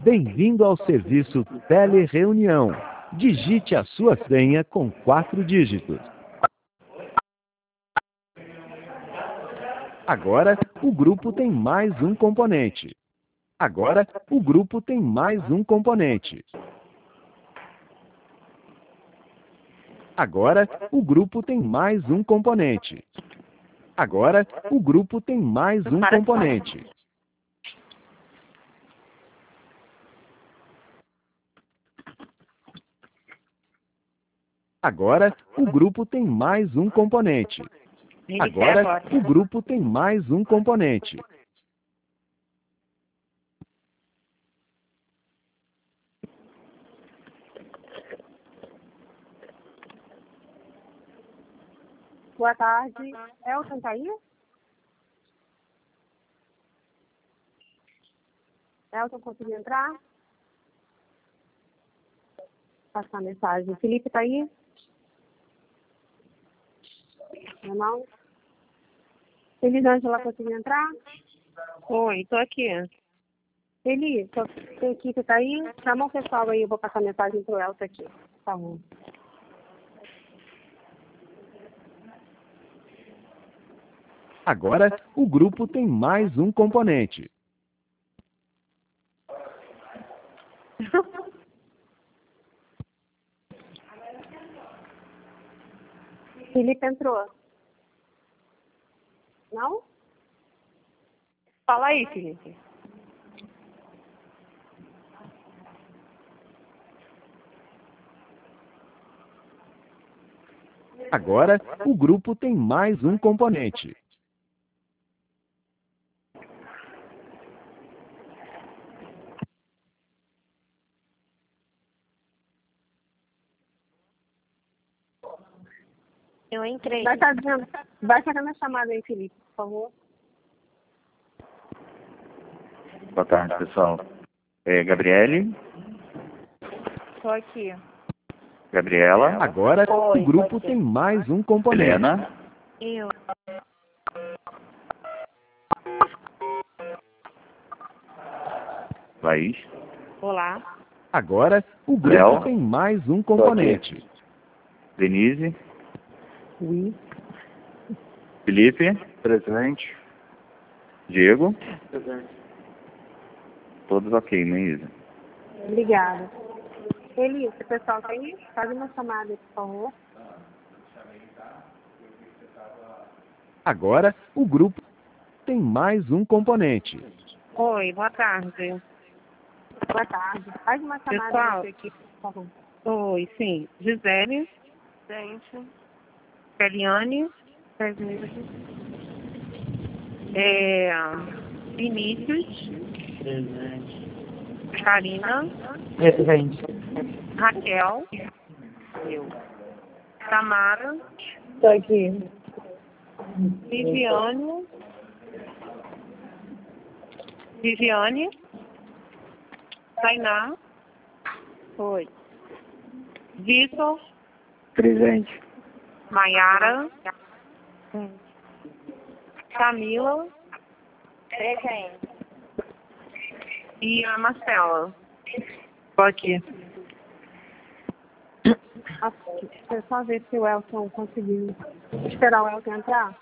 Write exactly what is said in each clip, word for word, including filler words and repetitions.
Bem-vindo ao serviço Telereunião. Digite a sua senha com quatro dígitos. Agora, o grupo tem mais um componente. Agora, o grupo tem mais um componente. Agora, o grupo tem mais um componente. Agora, o grupo tem mais um componente. Agora, o grupo tem mais um componente. Agora, o grupo tem mais um componente. Boa tarde. Elton tá aí? Elton conseguiu entrar? Passar a mensagem. Felipe tá aí? Não? Elisângela conseguiu entrar? Oi, tô aqui. Eli, sua sua equipe tá aí? Chama o pessoal aí, eu vou passar a mensagem pro Elton aqui. Tá bom. Agora, o grupo tem mais um componente. Felipe entrou. Não? Fala aí, Felipe. Agora, o grupo tem mais um componente. Eu entrei. Vai fazendo, vai fazendo a chamada aí, Felipe, por favor. Boa tarde, pessoal. É, Gabriele, Tô aqui. Gabriela, Agora, Oi, o grupo pode ser. tem mais um componente. Helena, Eu. Laís, Olá. Agora, o grupo Léo. tem mais um componente. Denise, Ui. Felipe, presente, Diego, todos ok, né, Isa? Obrigada. Eli, o pessoal tá aí? Faz uma chamada aí, por favor. Agora, o grupo tem mais um componente. Oi, boa tarde. Boa tarde. Faz uma chamada Pessoal. da sua equipe, por favor. Oi, sim. Gisele. Gente. Eliane. Presente. É, Vinícius. Presente. Karina. Presente. Raquel. Eu. Tamara. Tô aqui. Viviane. Viviane. Tainá. Oi. Vitor. Presente. Maiara. Camila. Presente. E a Marcela. Tô aqui. Deixa eu só ver se o Elton conseguiu. Esperar o Elton entrar?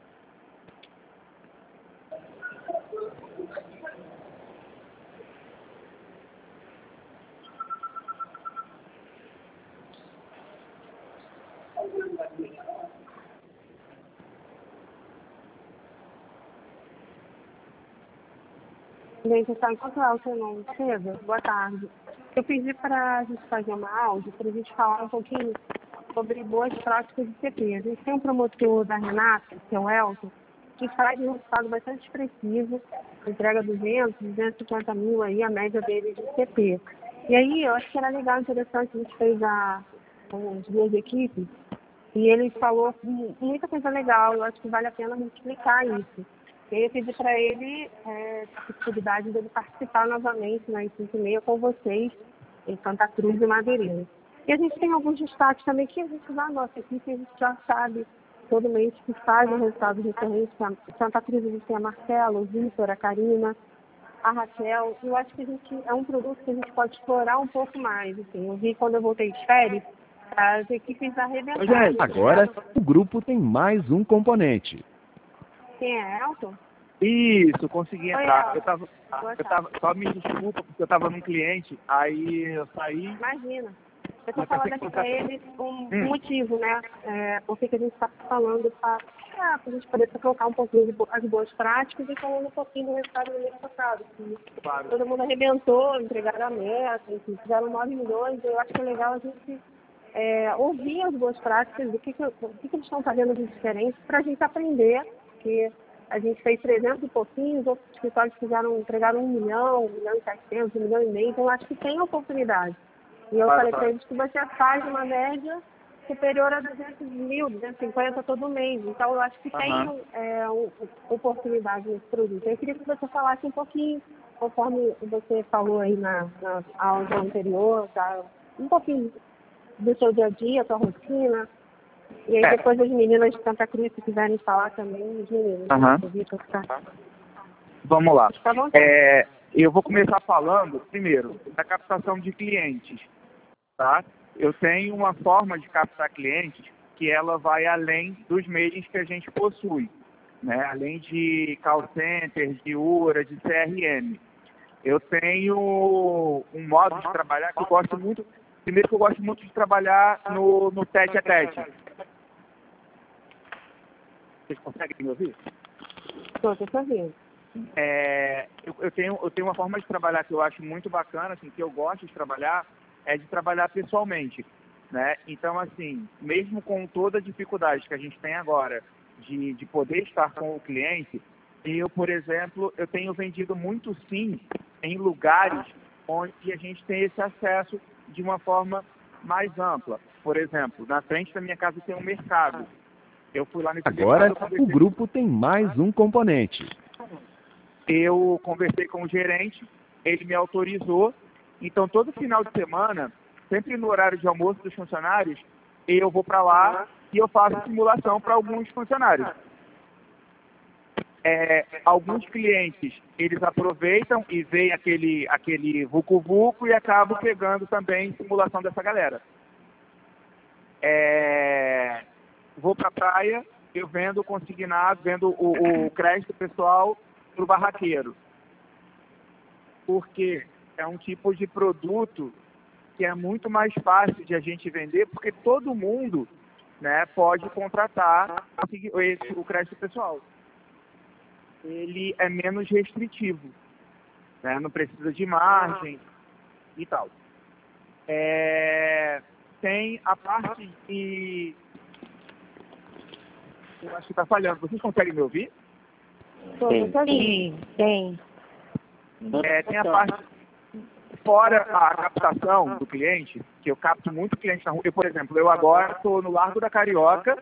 Gente, pessoal, enquanto o Elton não chega, boa tarde. Eu pedi para a gente fazer uma áudio, para a gente falar um pouquinho sobre boas práticas de C P. A gente tem um promotor da Renata, que é o Elton, que faz um resultado bastante expressivo, entrega duzentos, duzentos e cinquenta mil aí, a média dele de C P. E aí, eu acho que era legal, interessante, a gente fez a, com as duas equipes, e ele falou muita coisa legal, eu acho que vale a pena a gente explicar isso. E aí eu pedi para ele é, a possibilidade dele participar novamente nas cinco e meia com vocês em Santa Cruz e Madeireira. E a gente tem alguns destaques também que a gente dá a nossa equipe, a gente já sabe todo mês que faz o resultado recorrente. Em Santa Cruz a gente tem a Marcela, o Vitor, a Karina, a Raquel. Eu acho que a gente é um produto que a gente pode explorar um pouco mais. Assim. Eu vi quando eu voltei de férias, as equipes arrebentaram. Agora, o grupo tem mais um componente. Quem é Elton? Isso, consegui Oi, entrar. Elton. Eu tava, Boa eu tarde. tava, só me desculpa, porque eu tava num cliente, aí eu saí. Imagina. Eu estou Eu pensei falando que aqui fosse- para eles um Hum. motivo, né? É, por que que a gente está falando para a gente poder trocar um pouquinho de bo- as boas práticas e falando um pouquinho do resultado do mês passado. Que Claro. todo mundo arrebentou, entregaram a meta, enfim, fizeram nove milhões. Eu acho que é legal a gente é, ouvir as boas práticas, do que, que, o que, que eles estão fazendo de diferente, para a gente aprender, porque a gente fez trezentos e pouquinho, os outros escritórios fizeram, entregaram um milhão, um milhão e setecentos, um milhão e meio, então eu acho que tem oportunidade. E eu Claro, falei claro. para eles que você faz uma média superior a duzentos mil, duzentos e cinquenta todo mês. Então, eu acho que tem Aham. é, um, oportunidade nesse produto. Eu queria que você falasse um pouquinho, conforme você falou aí na, na aula anterior, tá? Um pouquinho do seu dia a dia, sua rotina. E aí, É. depois as meninas de Santa Cruz, se quiserem falar também, os meninos. Aham. Né? Vitor, tá. Vamos lá. Tá bom? É, eu vou começar falando, primeiro, da captação de clientes. Tá? Eu tenho uma forma de captar clientes que ela vai além dos meios que a gente possui, né? Além de call center, de U R A, de C R M. Eu tenho um modo de trabalhar que eu gosto muito. Primeiro que eu gosto muito de trabalhar no, no tete a tete. Vocês conseguem me ouvir? Estou te ouvindo. É, eu, eu, tenho, eu tenho uma forma de trabalhar que eu acho muito bacana, assim, que eu gosto de trabalhar, é de trabalhar pessoalmente, né? Então, assim, mesmo com toda a dificuldade que a gente tem agora de, de poder estar com o cliente, eu, por exemplo, eu tenho vendido muito sim em lugares onde a gente tem esse acesso de uma forma mais ampla. Por exemplo, na frente da minha casa tem um mercado. Eu fui lá nesse Agora, mercado, eu o conversei- grupo tem mais um componente. eu conversei com o gerente, ele me autorizou. Então, todo final de semana, sempre no horário de almoço dos funcionários, eu vou para lá e eu faço simulação para alguns funcionários. É, alguns clientes, eles aproveitam e veem aquele, aquele vucu-vucu e acabam pegando também simulação dessa galera. É, vou para a praia, eu vendo consignado, vendo o, o crédito pessoal para o barraqueiro. Porque é um tipo de produto que é muito mais fácil de a gente vender, porque todo mundo, né, pode contratar esse, o crédito pessoal. Ele é menos restritivo, né, não precisa de margem e tal. É, tem a parte de... Eu acho que está falhando. Vocês conseguem me ouvir? Estou te ouvindo. tem. É, tem a parte fora a captação do cliente, que eu capto muito cliente na rua. Eu, por exemplo, eu agora estou no Largo da Carioca,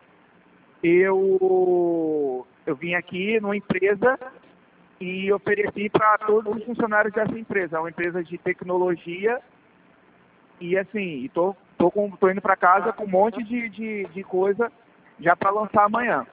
eu, eu vim aqui numa empresa e ofereci para todos os funcionários dessa empresa, é uma empresa de tecnologia, e assim, estou tô, tô, tô indo para casa com um monte de, de, de coisa já para lançar amanhã.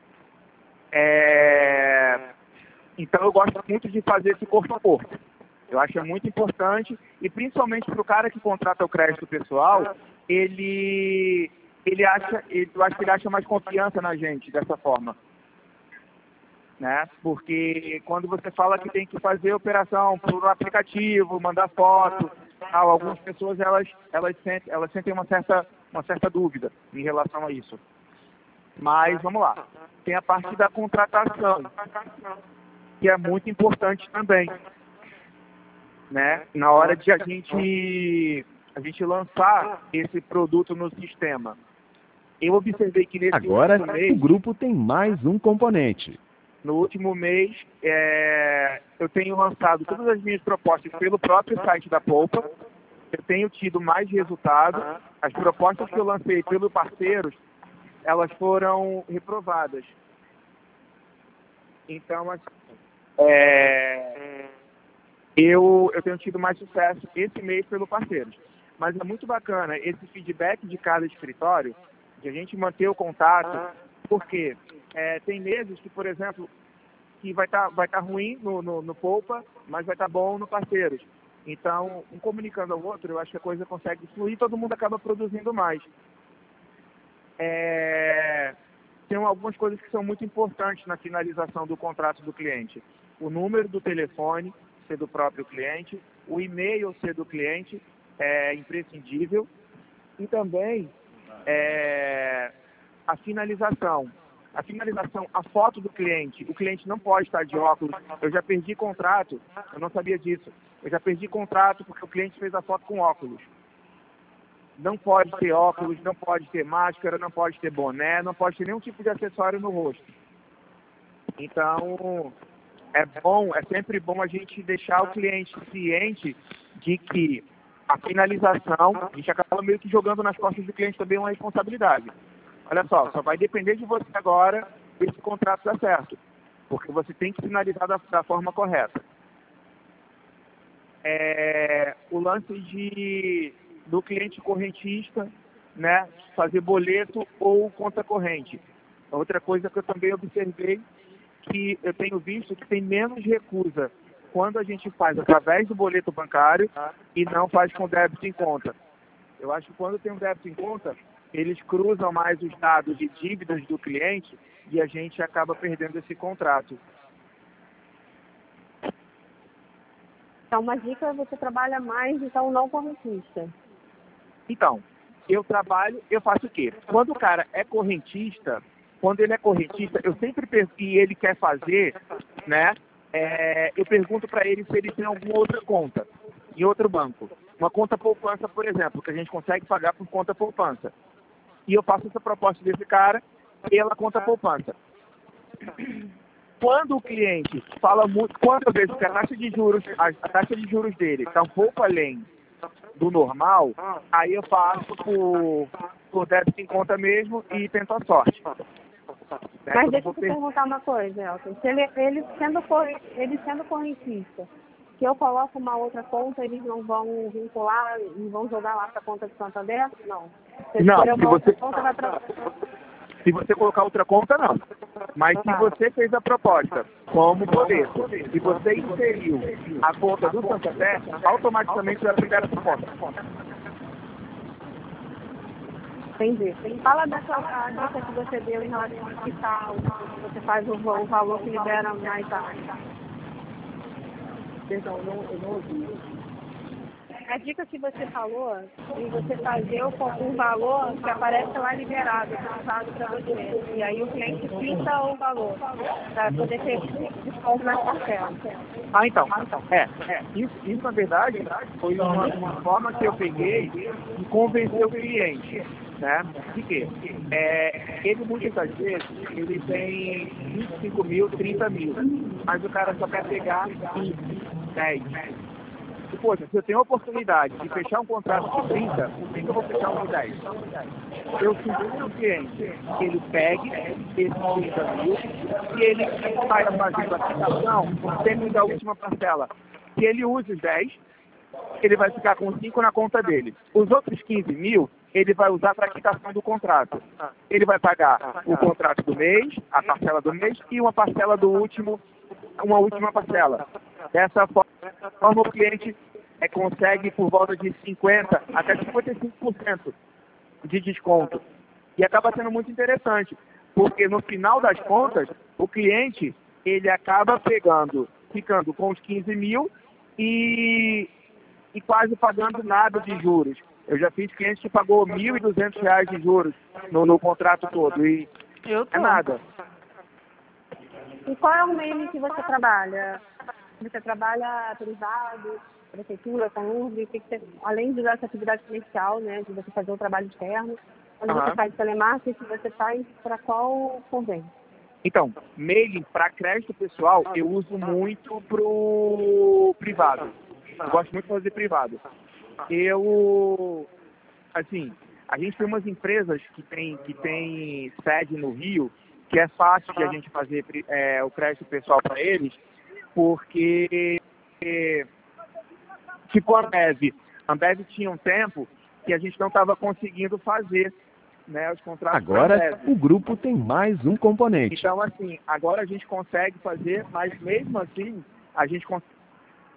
É, então eu gosto muito de fazer esse corpo a corpo. Eu acho muito importante, e principalmente para o cara que contrata o crédito pessoal, ele, ele acha, ele, eu acho que ele acha mais confiança na gente dessa forma. Né? Porque quando você fala que tem que fazer operação por aplicativo, mandar foto, tal, algumas pessoas elas, elas, sentem, elas sentem uma certa, uma certa dúvida em relação a isso. Mas vamos lá, tem a parte da contratação, que é muito importante também. Né? Na hora de a gente, a gente lançar esse produto no sistema. Eu observei que nesse Agora, último mês, o grupo tem mais um componente. no último mês, é, eu tenho lançado todas as minhas propostas pelo próprio site da Poupa. Eu tenho tido mais resultado. As propostas que eu lancei pelos parceiros, elas foram reprovadas. Então, assim, é, Eu, eu tenho tido mais sucesso esse mês pelo parceiro. Mas é muito bacana esse feedback de cada escritório, de a gente manter o contato, porque é, tem meses que, por exemplo, que vai estar tá, vai tá ruim no, no, no Poupa, mas vai estar bom no parceiros. Então, um comunicando ao outro, eu acho que a coisa consegue fluir e todo mundo acaba produzindo mais. É... Tem algumas coisas que são muito importantes na finalização do contrato do cliente. O número do telefone ser do próprio cliente, o e-mail ser do cliente, é imprescindível. E também é, a finalização. A finalização, a foto do cliente. O cliente não pode estar de óculos. Eu já perdi contrato, eu não sabia disso. Eu já perdi contrato porque o cliente fez a foto com óculos. Não pode ter óculos, não pode ter máscara, não pode ter boné, não pode ter nenhum tipo de acessório no rosto. Então, é bom, é sempre bom a gente deixar o cliente ciente de que a finalização, a gente acaba meio que jogando nas costas do cliente também uma responsabilidade. Olha só, só vai depender de você agora esse contrato dar certo, porque você tem que finalizar da, da forma correta. É, o lance de, do cliente correntista, né, fazer boleto ou conta corrente. Outra coisa que eu também observei, que eu tenho visto que tem menos recusa quando a gente faz através do boleto bancário e não faz com débito em conta. Eu acho que quando tem um débito em conta, eles cruzam mais os dados de dívidas do cliente e a gente acaba perdendo esse contrato. Então, uma dica, você trabalha mais, então, não correntista. Então, eu trabalho, eu faço o quê? Quando o cara é correntista, quando ele é correntista, eu sempre pergunto, e ele quer fazer, né, é, eu pergunto para ele se ele tem alguma outra conta, em outro banco. Uma conta poupança, por exemplo, que a gente consegue pagar por conta poupança. E eu faço essa proposta desse cara pela conta poupança. Quando o cliente fala muito, quando eu vejo que a taxa de juros, a, a taxa de juros dele está um pouco além do normal, aí eu faço por, por débito em conta mesmo e tento a sorte. Né? Mas Eu deixa eu vou te per- perguntar uma coisa, Elton. Se ele, ele, sendo, corre- ele sendo correntista, se eu coloco uma outra conta, eles não vão vincular e vão jogar lá para a conta de Santander? Não. Se Não, escolher se uma outra você- conta, vai para... Se você colocar outra conta, não. Mas se você fez a proposta como boleto e você inseriu a conta do Santander, automaticamente vai pegar essa conta. Entendi. Fala dessa a dica que você deu em relação ao hospital, que você faz o, o valor que libera mais tarde. Então, eu não, eu não ouvi. A dica que você falou em você fazer o, o valor que aparece lá liberado, usado para você. E aí o cliente pinta o valor para poder ter desconto na parcela. Ah, então. É, é. Isso, isso, na verdade, foi uma, uma forma que eu peguei de convencer o cliente. Né? De quê? É, ele, muitas das vezes, ele tem vinte e cinco mil, trinta mil, mas o cara só quer pegar quinze, dez. E, poxa, se eu tenho a oportunidade de fechar um contrato de trinta, por que eu vou fechar um de dez? Eu sugiro ao cliente que ele pegue esses trinta mil e ele vai fazer a aplicação dentro da última parcela. Se ele usa os dez, ele vai ficar com cinco na conta dele. Os outros quinze mil, ele vai usar para a quitação do contrato. Ele vai pagar o contrato do mês, a parcela do mês e uma parcela do último, uma última parcela. Dessa forma, o cliente é, consegue por volta de cinquenta até cinquenta e cinco por cento de desconto. E acaba sendo muito interessante, porque no final das contas, o cliente ele acaba pegando, ficando com os quinze mil e, e quase pagando nada de juros. Eu já fiz cliente que pagou mil e duzentos reais de juros no, no contrato todo e Eu tô. é nada. E qual é o meio que você trabalha? Você trabalha privado, prefeitura, com U R B, que que você, além de essa atividade comercial, né, de você fazer o trabalho externo, quando Aham. você faz telemarketing, você faz para qual convênio? Então, mailing para crédito pessoal eu uso muito pro privado. Eu gosto muito de fazer privado. Eu, assim, a gente tem umas empresas que tem, que tem sede no Rio, que é fácil de a gente fazer é, o crédito pessoal para eles, porque, é, tipo a Ambev, a Ambev tinha um tempo que a gente não estava conseguindo fazer, né, os contratos com a Agora, Ambev. o grupo tem mais um componente. Então, assim, agora a gente consegue fazer, mas mesmo assim, a gente consegue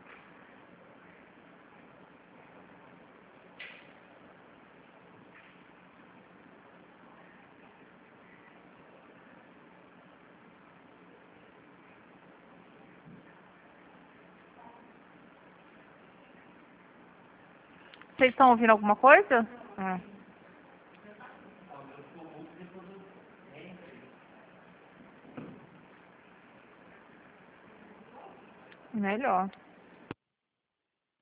Vocês estão ouvindo alguma coisa? Ah. Melhor.